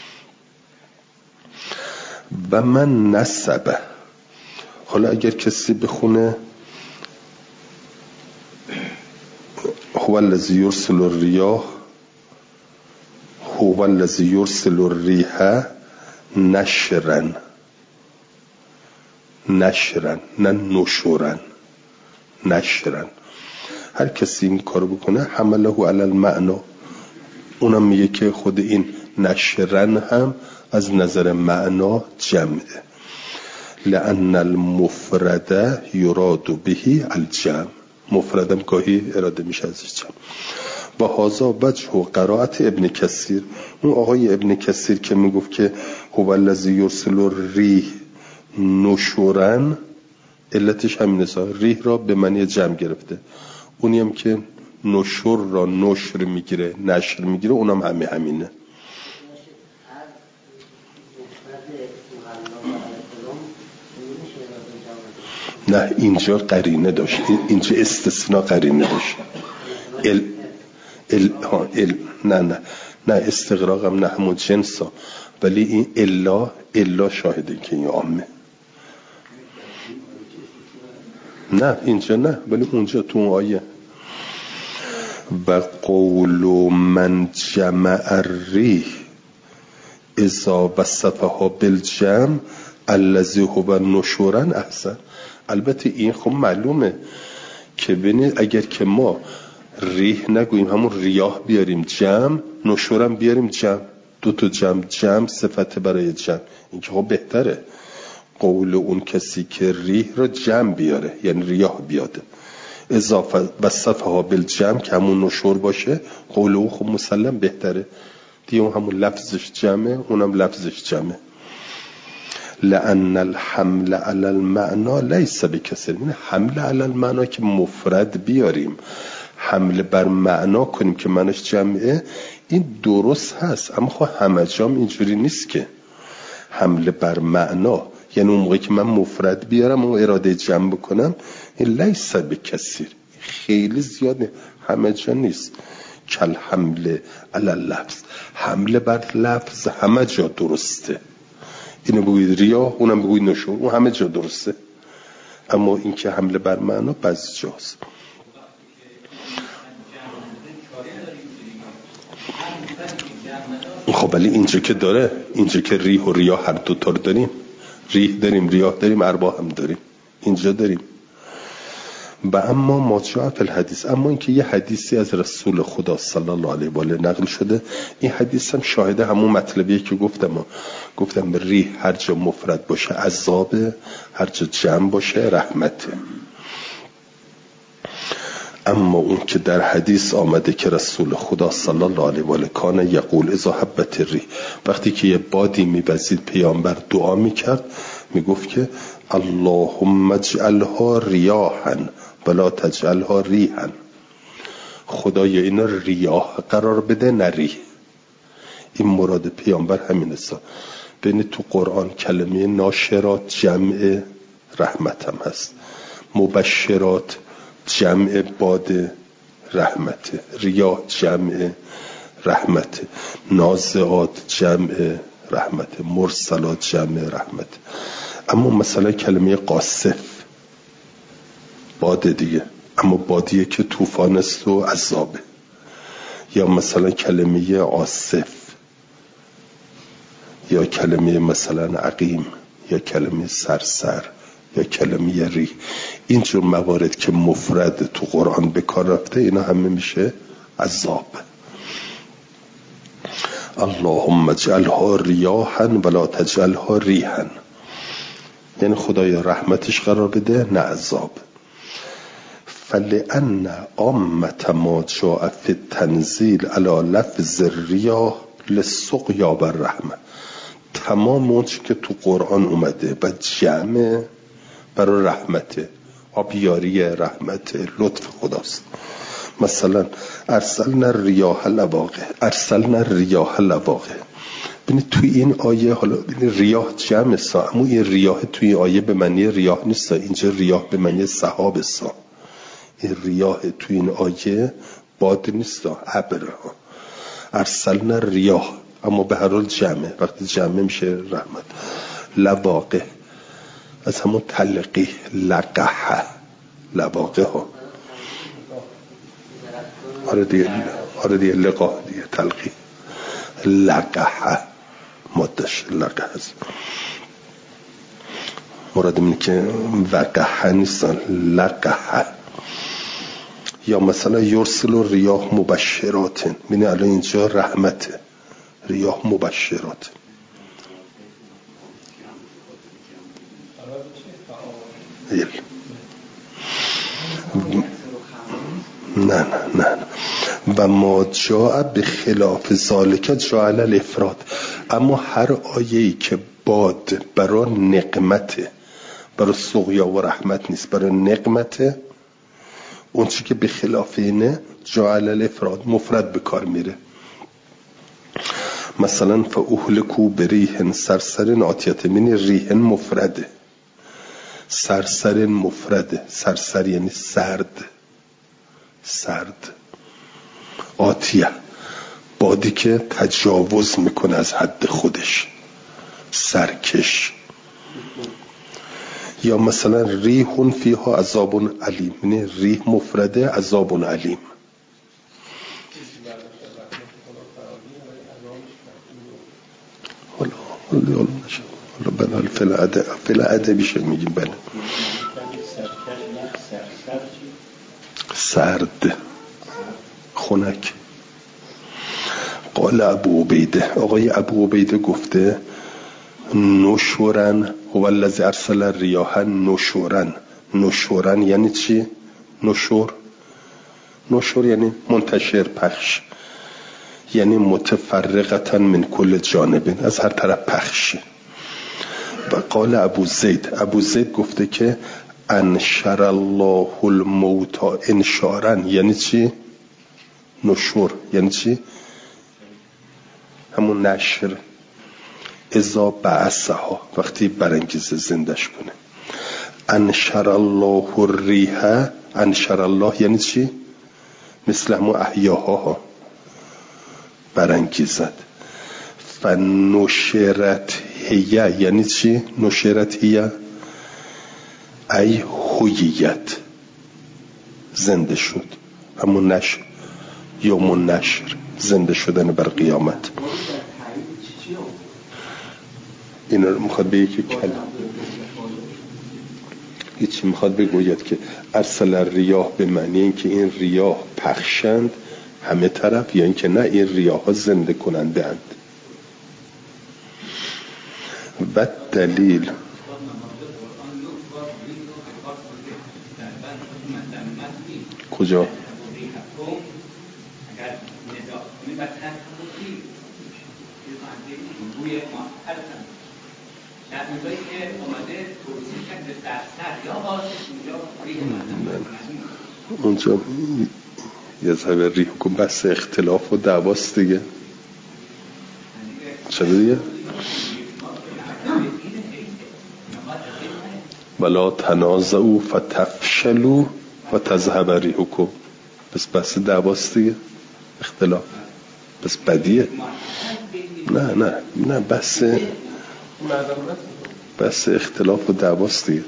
و من نسبه، حالا اگر کسی بخونه هو الذی یرسل الریاح هو الذی یرسل الریح نشرن نشرن نه نشورن نشرن، هر کسی این کارو بکنه حمله علی المعنا. اونم میگه که خود این نشرن هم از نظر معنا جمعه، لأن المفرد یراد به الجمع، مفردم گاهی اراده میشه از جمع. و هذا وجه و قرائت ابن کثیر. اون آقای ابن کثیر که میگفت که هو الذی یرسل الریح نشورن، علتش همینه، ریح را به معنی جمع گرفته. اونی هم که نشور را نشر میگیره نشر میگیره اونم همه همینه. نه اینجا قرینه داشت، اینجا استثناء قرینه داشت. ال ال ها ال نه نه نه استغراقم نه همون جنسا، ولی این الا الا شاهده که این عامه. نه اینجا نه، ولی اونجا تو اون آیه و قول من جمع الریح اذا وصفها بالجمع الذی هو نشورا احسن. البته این خب معلومه که ببینید اگر که ما ریح نگوییم همون ریاح بیاریم جمع، نشورم بیاریم جمع، دو تا جمع جمع صفت برای جمع، این که خب بهتره. قول اون کسی که ریح را جمع بیاره یعنی ریاح بیاده، اضافه وصفها بالجمع که همون نشور باشه، قول او خب مسلم بهتره دیگه، اون همون لفظش جمعه اونم لفظش جمعه. لأن الحمل على المعنى ليس بكثير. من حمل على المعنى که مفرد بیاریم حمل بر معنا کنیم که معناش جمعه، این درست هست، اما خب همه جام اینجوری نیست که حمل بر معنا، یعنی اون موقعی که من مفرد بیارم و اراده جمع بکنم این لیس بکثیر، خیلی زیاده، همه جا نیست. کل حمل علی اللفظ، حمله بر لفظ همه جا درسته، اینو بگوید ریا اونم بگوید نشور، اون همه جا درسته، اما این که حمله بر معنا بعضی جاست. خب ولی اینجا که داره، اینجا که ریح و ریا هر دو تا داریم، ریح داریم ریاح داریم ارواح هم داریم، اینجا داریم. و اما ما جاء فی الحدیث، اما اینکه یه حدیثی از رسول خدا صلی الله علیه و آله نقل شده، این حدیث هم شاهد همون مطلبیه که گفتم گفتم ریح هر جا مفرد باشه عذاب، هر جا جمع باشه رحمته. اما اون که در حدیث آمده که رسول خدا صلی الله علیه و آله کان یقول اذا حبت الریح، وقتی که یه بادی می‌وزید پیامبر دعا میکرد میگفت که اللهم اجعلها ریاحا ولا تجعلها ریحا، خدایا اینا ریاح قرار بده نه ریح. این مراد پیامبر همین است. ببین تو قرآن کلمه ناشرات جمع رحمت هم هست، مبشرات جمع باد رحمت، ریاح جمع رحمت، نازعات جمع رحمت، مرسلات جمع رحمت. اما مثلا کلمه قاصف باد دیگه، اما بادیه که طوفان است و عذابه. یا مثلا کلمه عاصف، یا کلمه مثلا عقیم، یا کلمه سرسر، یا کلمه ریح. اینجور موارد که مفرد تو قرآن به کار رفته اینا همه میشه عذاب. اللهم اجعلها ریاحا ولا تجعلها ریحا، یعنی خدایا رحمتش قرار بده نه عذاب. فلأن عامة ما جاء في التنزيل على لفظ الرياح للسقيا بالرحمة، تمام اون که تو قرآن اومده و جمع برای رحمته، آبیاری رحمت لطف خداست. مثلا ارسلنا الریاح لواقع، ارسلنا الریاح لواقع. ببینید توی این آیه، حالا ببینید ریاح جمع سا، اما این ریاح توی آیه به معنی ریاح نیست، اینجا ریاح به معنی سحاب سا. این ریاح توی این آیه باد نیست، ابر. ارسلنا ریاح اما به هر حال جمعه، وقتی جمعه میشه رحمت. لواقع از همون تلقی، لقح، لواقع ها. آره دیگه، آره دیگه لقاح دیگه، تلقی. لقح مادش لقح هست. مراد اینه که وقح نیستن، لقح. یا مثلا یرسل و ریاح مبشرات، بینه الان اینجا رحمته، ریاح مبشرات. نه نه نه و ما جاء به خلاف ذالک جعل الافراد. اما هر آیه‌ای که باد برای نقمته، برای سقیا و رحمت نیست، برای نقمته، اون چی که به خلاف اینه جعل الافراد، مفرد به کار میره. مثلا فاهلکوا بریح صرصر عاتیه، من ریح مفرده، صرصر مفرده، صرصر یعنی سرد، سرد. عاتیه بادی که تجاوز میکنه از حد خودش، سرکش. یا مثلا ریح فیها عذاب علیم، یعنی ریح مفرده، عذاب علیم. حالا حالا حالا بنال فل ادب فل ادبیشه میگیم. بله سرد، خنک. قال ابو عبیده، آقای ابو عبیده گفته نشورن هو الذی ارسل الریاح نشورن. نشورن یعنی چی؟ نشور، نشور یعنی منتشر، پخش، یعنی متفرقتا من کل جانب، از هر طرف پخش. و قال ابو زید، ابو زید گفته که انشر الله الموتى انشارن یعنی چی؟ نشور یعنی چی؟ همون نشر. اذا بعثها، وقتی برانگیزه زندش کنه. انشر الله الریح، انشر الله یعنی چی؟ مثل همون احیاها، برانگیزد. فنشرت هیه یعنی چی؟ نشرت هیه ای حییت، زنده شد. همون نشر، یوم نشر، زنده شدن بر قیامت. این رو میخواد بگه که کلم هیچی میخواد بگوید که ارسل الریاح به معنی این که این ریاح پخشند همه طرف، یا این که نه این ریاح ها زنده کننده اند. و دلیل کجا؟ اونجا یه ذره ریح کن، بس اختلاف و دعواست دیگه. چرا دیگه؟ ولا تنازعوا فتفشلوا و تذهب ریحکم. بس بس دعواست دیگه، اختلاف، بس بدیه. نه نه نه بس بس اختلاف و دعواست دیگه.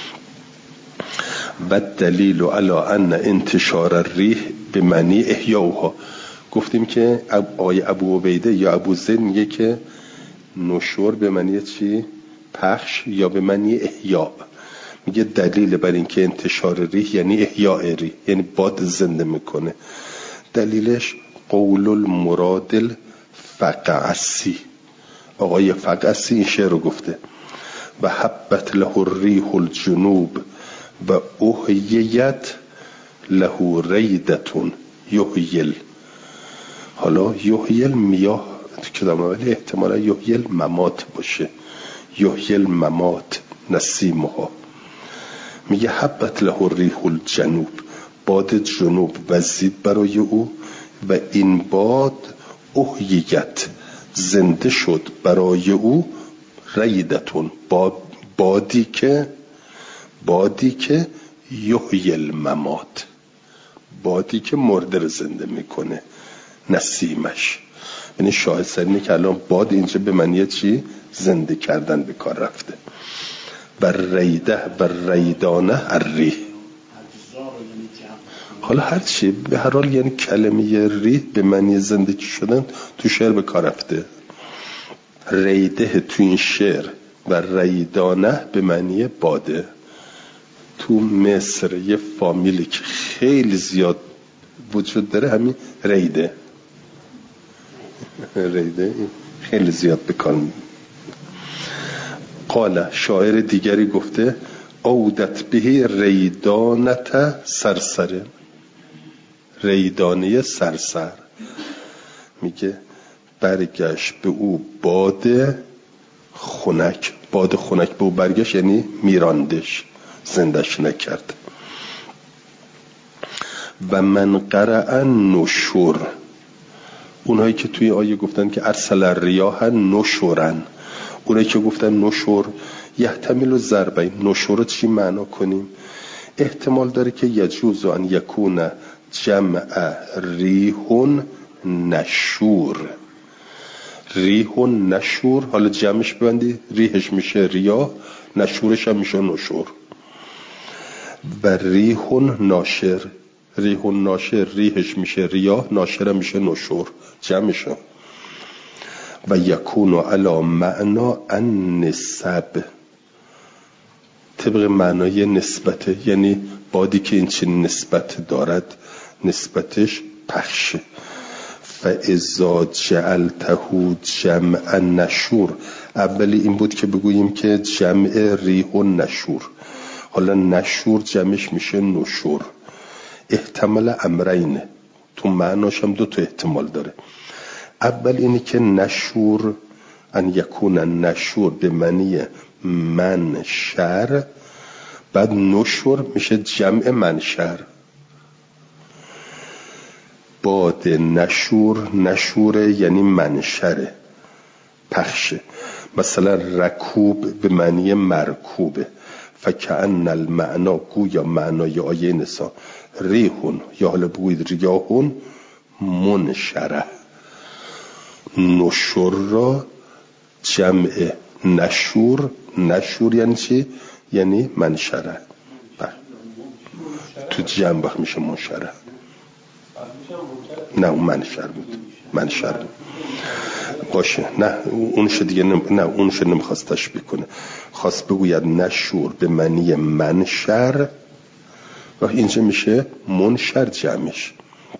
و دلیل علی ان انتشار الریح به معنی احیاها. گفتیم که آقای ابو عبیده یا ابو زید میگه که نشور به معنی چی؟ پخش، یا به معنی احیا. میگه دلیل بر این که انتشار ریح یعنی احیاء ریح، یعنی باد زنده میکنه. دلیلش قول المرادل فقعسی، آقای فقعسی این شعر رو گفته. و حبت له الریح الجنوب و احییت له ریدتون یحیل. حالا یحیل میاه که در اولی احتمالا یحیل ممات باشه، یحیل ممات نسیمها. میگه حبت له ریح الجنوب، باد جنوب وزید برای او و این باد احییت زنده شد برای او ریدتون، بادی که بادی که یحیی الممات، بادی که مرده رو زنده میکنه، نسیمش. یعنی شاهد سر اینه که الان باد اینجا به معنی چی؟ زنده کردن به کار رفته. و ریده و ریدانه الریح، حالا هر چی به هر حال یعنی کلمه ریح به معنی زندگی شدن تو شعر به کار رفته. ریده تو این شعر و ریدانه به معنی باده. تو مصر یه فامیلی که خیلی زیاد وجود داره همین ریده، ریده خیلی زیاد بکار می‌بره. قال شاعر دیگری گفته عودت به ریدانت سرسره، ریدانه سرسر، میگه برگشت به او باد خنک، باد خنک به او برگشت یعنی میراندش، زندش نکرد. و من قرأ نشور، اونهایی که توی آیه گفتن که ارسل الریاح نشورن، اونهایی که گفتن نشور یحتمل ضربین، نشور رو چی معنا کنیم؟ احتمال داره که یجوز ان یکون جمع ریح نشور، ریح نشور، حالا جمعش ببندی ریحش میشه ریاح، نشورش هم میشه نشور. و ریح ناشر، ریح ناشر ریحش میشه ریاح، ناشر میشه نشور، جمعشه. و یکون علی معنا النسب، طبق معنای نسبته، یعنی بادی که این چنین نسبت دارد نسبتش پخشه. فاذا جعلته جمع نشور، اولی این بود که بگوییم که جمع ریح و نشور، حالا نشور جمعش میشه نشور. احتمال امرین، تو معناش هم دو تا احتمال داره. اول اینی که نشور ان یکون نشور به معنی منشر، بعد نشور میشه جمع منشر. باد نشور، نشوره یعنی منشره، پخشه. مثلا رکوب به معنی مرکوبه. فکأن المعنا، گویا معنای آیه نسا ریحون، یا حالا بگوید ریاحون منشره، نشور را جمع نشور، نشور یعنی چی؟ یعنی منشره، تو جمع وقت میشه منشره. نه اون منشر بود، منشر بود. باشه، نه اونش دیگه نم... نه اونش نمیخواست تشبیه کنه، خواست بگوید نشور به معنی منشر و اینجا میشه منشر جمعش.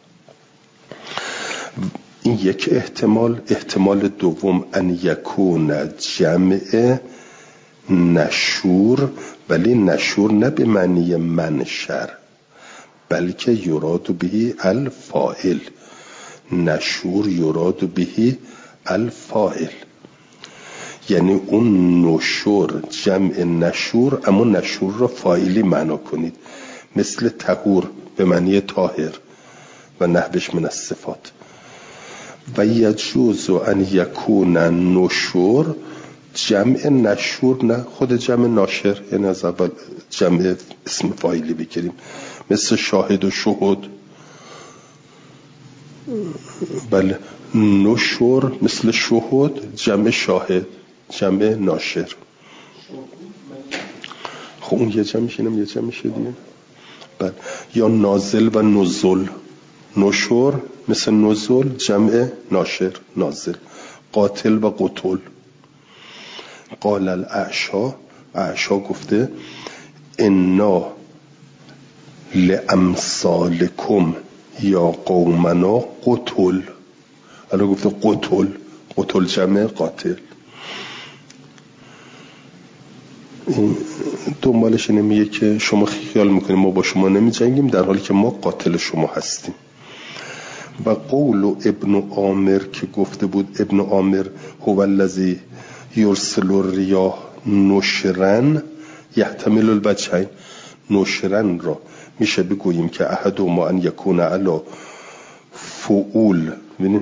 این یک احتمال. احتمال دوم ان یکون جمع نشور، ولی نشور نه به معنی منشر بلکه یراد به الفاعل، نشور یراد به الفاعل، یعنی اون نشور جمع نشور، اما نشور را فاعلی معنا کنید، مثل طهور به معنی طاهر و نحوش من الصفات. و یجوز ان یکون نشور جمع نشور، نه خود جمع ناشر، یعنی از اول جمع اسم فاعلی بگیریم، مثل شاهد و شهود. بله، نشور مثل شهود جمع شاهد، جمع ناشر. خب اون یه جمعش اینم یه جمعش دیگه. بله، یا نازل و نزول، نشور مثل نزول جمع ناشر نازل. قاتل و قتل. قال الاعشا، اعشا گفته انا لامثالکم یا قومنا قتل، حالا گفته قتل، قتل جمع قاتل. دنبالش اینه میگه که شما خیال میکنیم ما با شما نمی جنگیم در حالی که ما قاتل شما هستیم. و قول ابن عامر که گفته بود، ابن عامر هو الذی یرسل الریاح نشرن یحتمل الوجهین، نشرن را میشه بگوییم که احد ما ان یکون علی فعول، ببینید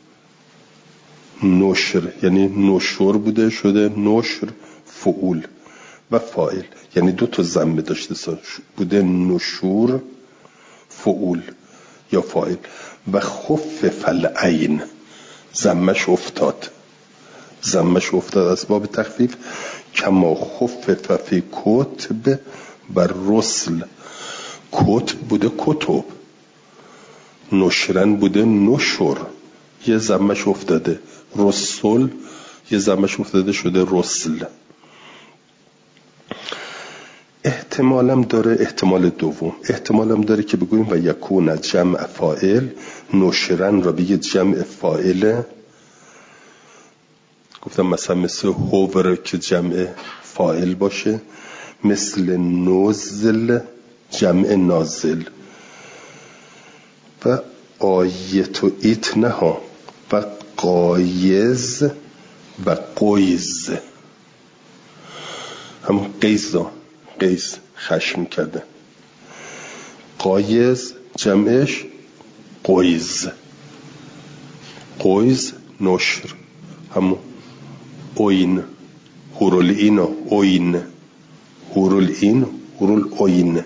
نشر یعنی نشر بوده شده نشر فعول و فاعل، یعنی دو تا ضمه داشته بوده نشور فعول یا فاعل و خفف العین ضمش افتاد ضمش افتاد اسباب تخفیف کما خفف فی کتب و رسل. کتب بوده کتب، نشرن بوده نشر یه ضمش افتاده، رسل یه ضمش افتاده شده رسل. احتمالم داره، احتمال دوم احتمالم داره که بگوییم و یکون جمع فاعل، نشرن را بگید جمع فاعله. گفتم مثلا مثل هوور که جمع فاعل باشه، مثل نزل جمع نازل و آیت و ایتنه ها و قایز و قیز، هم قیزا قیز خشم کرده، قایز جمعش قیز، قیز نشر همون اوین هورول این اوین هورول این هورول اوین.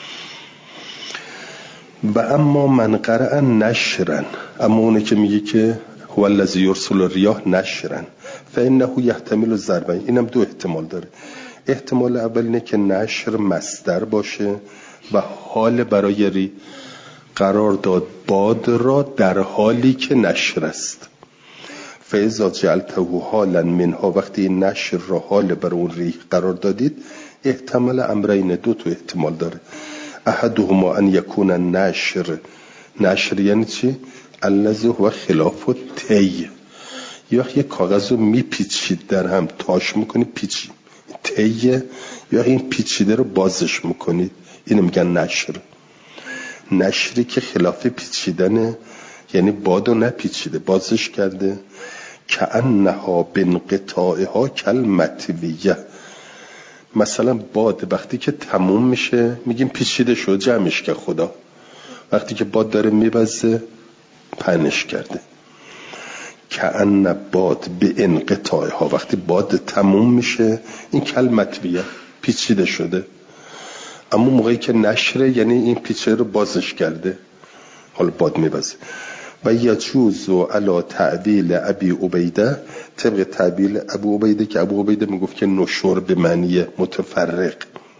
و اما من قرأ نشرن، اما اونه که میگه که هو الذی یرسل الریاح نشرن فانه یحتمل ضربین، اینم دو احتمال داره. احتمال اول اینه که نشر مصدر باشه و حال برای ری قرار داد باد را در حالی که نشر است. فاذا جعلته حالا منها، وقتی این نشر را حال برای اون ری قرار دادید، احتمال امرین دو تو احتمال داره. احدهما ان یکون نشر، نشر یعنی چی؟ الذی هو خلاف تی، یا یک کاغذ رو میپیچید در هم تاش میکنید پیچید تیه، یا این پیچیده رو بازش میکنید، اینو میگن نشر. نشری که خلاف پیچیدنه، یعنی بادو نپیچیده بازش کرده. کأنها بانقطاعها کالمطویه، مثلا باد وقتی که تموم میشه میگیم پیچیده شد جمعش که خدا، وقتی که باد داره میبزه پنش کرده. کأن باد به انقطاعها، وقتی باد تموم میشه این کالمطویه پیچیده شده. اما موقعی که نشره یعنی این پیچه رو بازش کرده، حالا باد میبزه. و یجوز علی تعبیل ابی عبیده، طبق تعبیل ابو عبیده که ابو عبیده میگفت که نشور به معنی متفرق،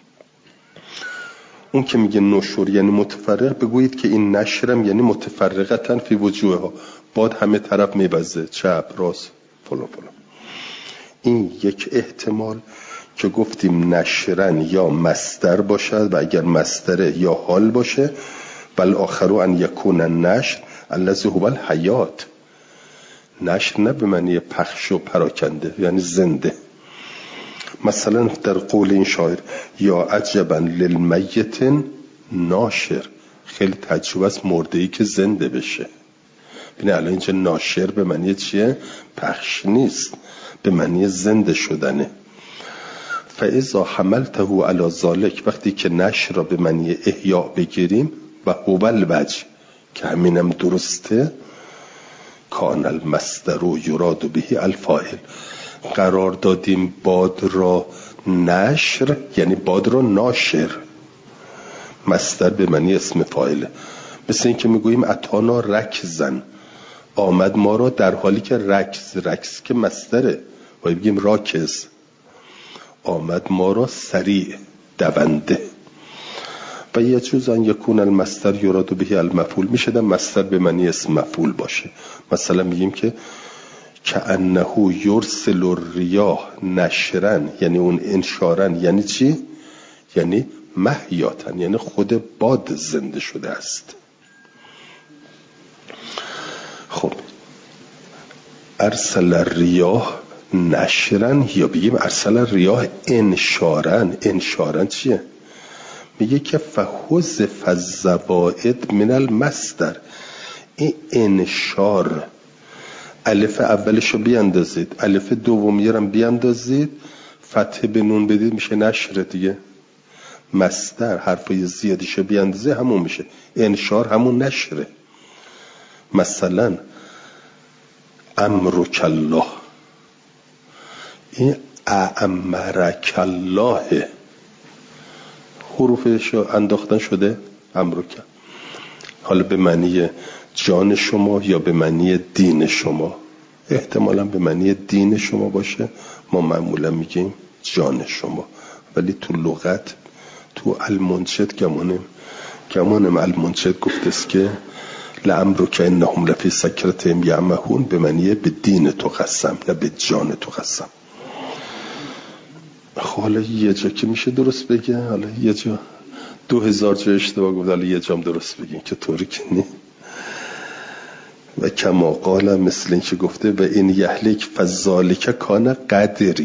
اون که میگه نشور یعنی متفرق، بگویید که این نشرم یعنی متفرقتن فی وجوهها، باد همه طرف میبزه چپ راست فلان فلان. این یک احتمال که گفتیم نشرن یا مصدر باشد و اگر مصدر یا حال باشه. بل آخرو ان یکون نشر الذی هو الحیات، نشر نه به معنی پخش و پراکنده یعنی زنده. مثلا در قول این شاعر یا عجبا للمیت ناشر، خیلی تعجب است مرده‌ای که زنده بشه. ببین الان اینجا ناشر به معنی چیه؟ پخش نیست، به معنی زنده شدنه. فاذا حملته علی ذلک، وقتی که نشر را به معنی احیا بگیریم و هو الوجه که همینم درسته، کان المصدر یراد به الفاعل، قرار دادیم باد را نشر یعنی باد را ناشر، مصدر به معنی اسم فاعله. مثل این که میگوییم اتانا رکزن، آمد ما را در حالی که رکز، رکز که مصدره، و بگیم راکز، آمد ما را سریع دونده. و یجوز ان یکون المصدر یراد به المفعول، میشه در مصدر به معنی اسم مفعول باشه. مثلا میگیم که کأنه یرسل الریاح نشرن، یعنی اون انشارن یعنی چی؟ یعنی محیاتن، یعنی خود باد زنده شده است. خب ارسل الریاح نشرن، یا بگیم ارسل الریاح انشارن. انشارن چیه؟ میگه که فحذف الزوائد من المصدر، این انشار الف اولشو بیاندازید، الف دومی رو بیاندازید، فتح به نون بدید، میشه نشر دیگه. مصدر حرفای زیادی شه بیاندازه همون میشه. انشار همون نشره. مثلا امرک الله، این امرک الله حروفش انداختن شده امرک. حالا به معنی جان شما یا به معنی دین شما؟ احتمالا به معنی دین شما باشه، ما معمولا میگیم جان شما، ولی تو لغت تو المنشد گمانم گمانم المنشد گفته است که لعمرک انهم لفی سکرتهم یعمهون، به معنی به دین تو قسم نه به جان تو قسم. حالا یه جا که میشه درست بگه، حالا یه جا دو هزار جا اشتباه گفت، حالا یه جام درست بگین که طوری که نی. و کما قال، مثل این که گفته و این یهلک فذالک کان قدری،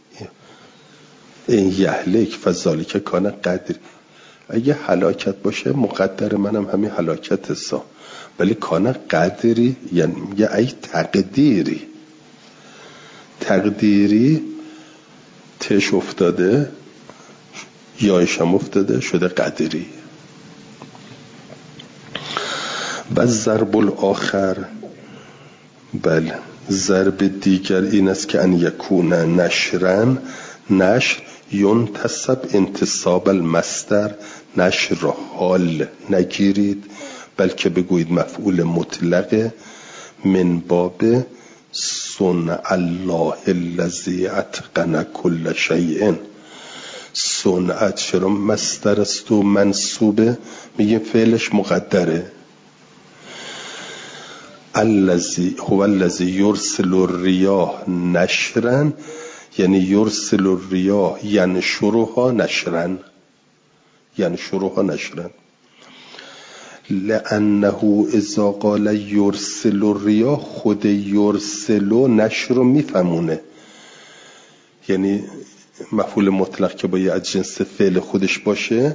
این یهلک فذالک کان قدری، اگه هلاکت باشه مقدر منم همین هلاکت حساب، ولی کان قدری یعنی میگه ای تقدیری، تقدیری تش افتاده یایش هم افتاده شده قدری. و ضرب الاخر، بله ضرب دیگر این است که ان یکون نشرن، نشر ینتسب انتصاب المصدر، نشر را حال نگیرید بلکه بگویید مفعول مطلق، من باب صنع الله الذی اتقن کل شیء. صنعت چرا مصدر است و منصوبه؟ میگه فعلش مقدره. الذی هو الذی یرسل الریاح نشرا، یعنی یرسل الریاح ینشرها نشرا، ینشرها نشرا. لانه اذا قال یرسل الریاح، خود یرسل و نشر رو میفهمونه، یعنی مفعول مطلق که باید از جنس فعل خودش باشه،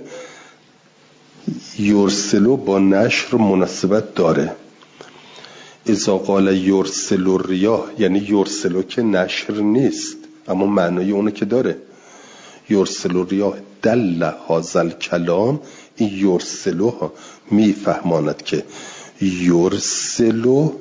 یرسلو با نشر مناسبت داره. اذا قال یرسل الریاح یعنی یرسلو که نشر نیست اما معنای اونو که داره. یرسل الریاح دل هذا الکلام، این یرسلو ها میفهماند که یرسلو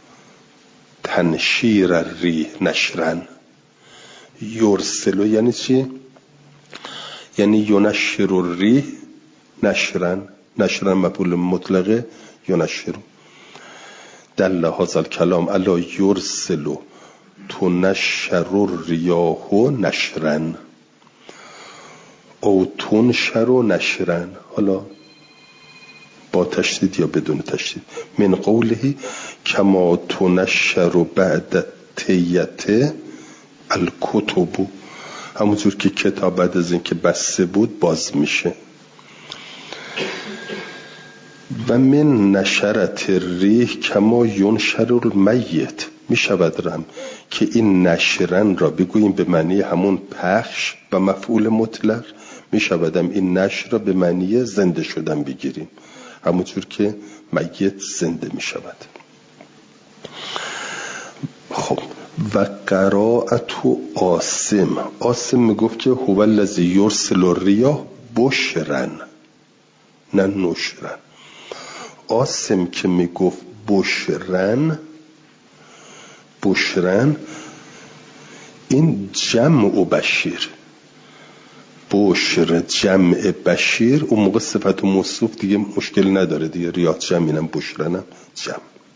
تنشیر الریح نشرن. یرسلو یعنی چی؟ یعنی ینشر الریح نشرن، نشرن مفعول مطلقه، ینشر. دل هذا الکلام علی یرسلو تنشر الریاح نشرن او تنشر نشرن، حالا با تشدید یا بدون تشدید. من قوله کما تنشر بعد تیته الکتب، همونجور که کتاب بعد از این که بسته بود باز میشه. و من نشرت الریح کما ینشر المیت، میشود که این نشرن را بگوییم به معنی همون پخش و مفعول مطلق، میشودم این نشر را به معنی زنده شدن بگیریم، همونجور که میت زنده میشود. خب و قرائت عاصم، عاصم میگفت که هو الذی یرسل الریاح بشرن نه نشرن. عاصم که میگفت بشرن، بشرن این جمع و بشیر، بشر جمع بشیر، اون موقع صفت و موصوف دیگه مشکل نداره دیگه، ریاح جمعینم بشرنم جمع،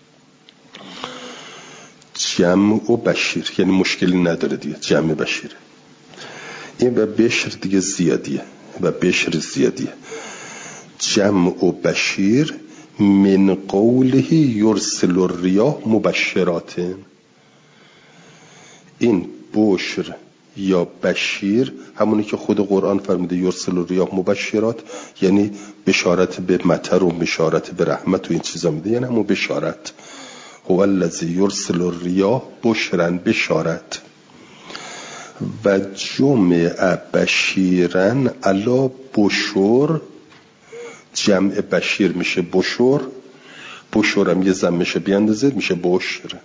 جمع و بشیر یعنی مشکلی نداره دیگه، جمع بشیره. این و بشر دیگه زیادیه و بشر زیادیه. جمع و بشیر من قوله یرسل الریاح مبشرات، این بشر یا بشیر همونی که خود قرآن فرموده یرسل الریاح مبشرات، یعنی بشارت به مطر و بشارت به رحمت و این چیزا میده، یعنی همون بشارت. هو الذی یرسل الریاح بشرن بشارت. و جمع بشیرن علا بشور، جمع بشیر میشه بشور، بشورم یه زمشه بیاندازید میشه بشر.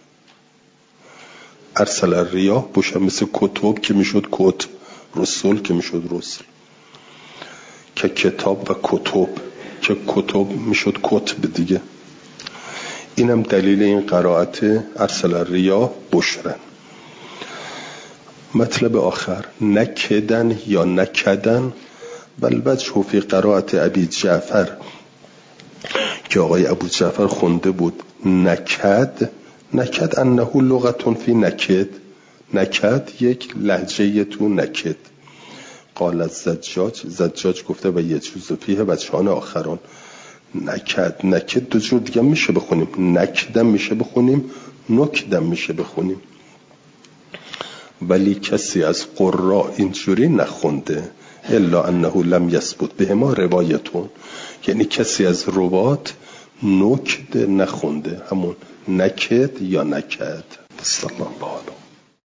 ارسل الریاح بشر مثل کتب که میشد کتب، رسول که میشد رسل. که کتاب و کتب، که کتب میشد کتب دیگه. اینم دلیل این قرائت ارسل الریا بشرن. مطلب آخر نکدن یا نکدن، والوجه فی قرائت ابی جعفر که آقای ابو جعفر خونده بود نکد، نکد انه لغتون فی نکد، نکد یک لهجه تو نکد. قال الزجاج، زجاج گفته و یجوز فیه وجهان آخران. نکد نکد دو جور دیگه میشه بخونیم، نکدم میشه بخونیم، نکدم میشه بخونیم، ولی کسی از قراء اینجوری نخونده الا انه لم یثبت به ما روایتون، یعنی کسی از روات نکد نخونده، همون نکد یا نکد. صلی الله علیه